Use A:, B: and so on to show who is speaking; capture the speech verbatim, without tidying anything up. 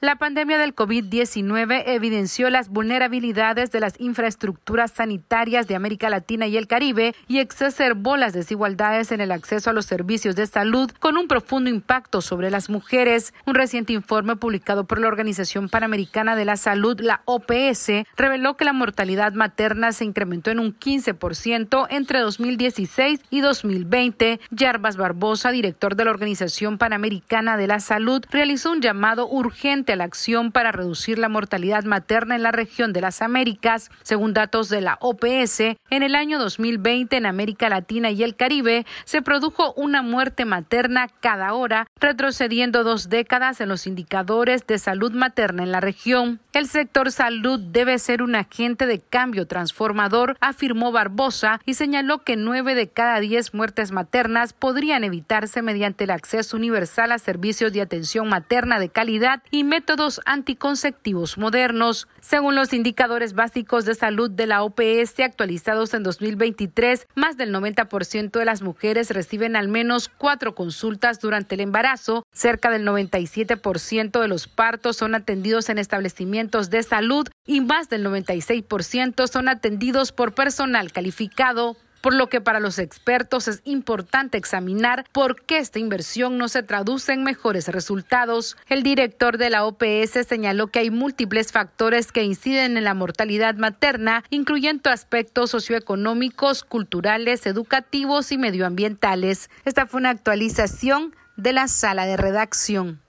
A: La pandemia del COVID diecinueve evidenció las vulnerabilidades de las infraestructuras sanitarias de América Latina y el Caribe y exacerbó las desigualdades en el acceso a los servicios de salud, con un profundo impacto sobre las mujeres. Un reciente informe publicado por la Organización Panamericana de la Salud, la O P S, reveló que la mortalidad materna se incrementó en un quince por ciento entre dos mil dieciséis y dos mil veinte. Jarbas Barbosa, director de la Organización Panamericana de la Salud, realizó un llamado urgente a la acción para reducir la mortalidad materna en la región de las Américas. Según datos de la O P S, en el año dos mil veinte en América Latina y el Caribe se produjo una muerte materna cada hora, retrocediendo dos décadas en los indicadores de salud materna en la región. El sector salud debe ser un agente de cambio transformador, afirmó Barbosa, y señaló que nueve de cada diez muertes maternas podrían evitarse mediante el acceso universal a servicios de atención materna de calidad y métodos anticonceptivos modernos. Según los indicadores básicos de salud de la O P S actualizados en dos mil veintitrés, más del noventa por ciento de las mujeres reciben al menos cuatro consultas durante el embarazo, cerca del noventa y siete por ciento de los partos son atendidos en establecimientos de salud y más del noventa y seis por ciento son atendidos por personal calificado. Por lo que para los expertos es importante examinar por qué esta inversión no se traduce en mejores resultados. El director de la O P S señaló que hay múltiples factores que inciden en la mortalidad materna, incluyendo aspectos socioeconómicos, culturales, educativos y medioambientales. Esta fue una actualización de la sala de redacción.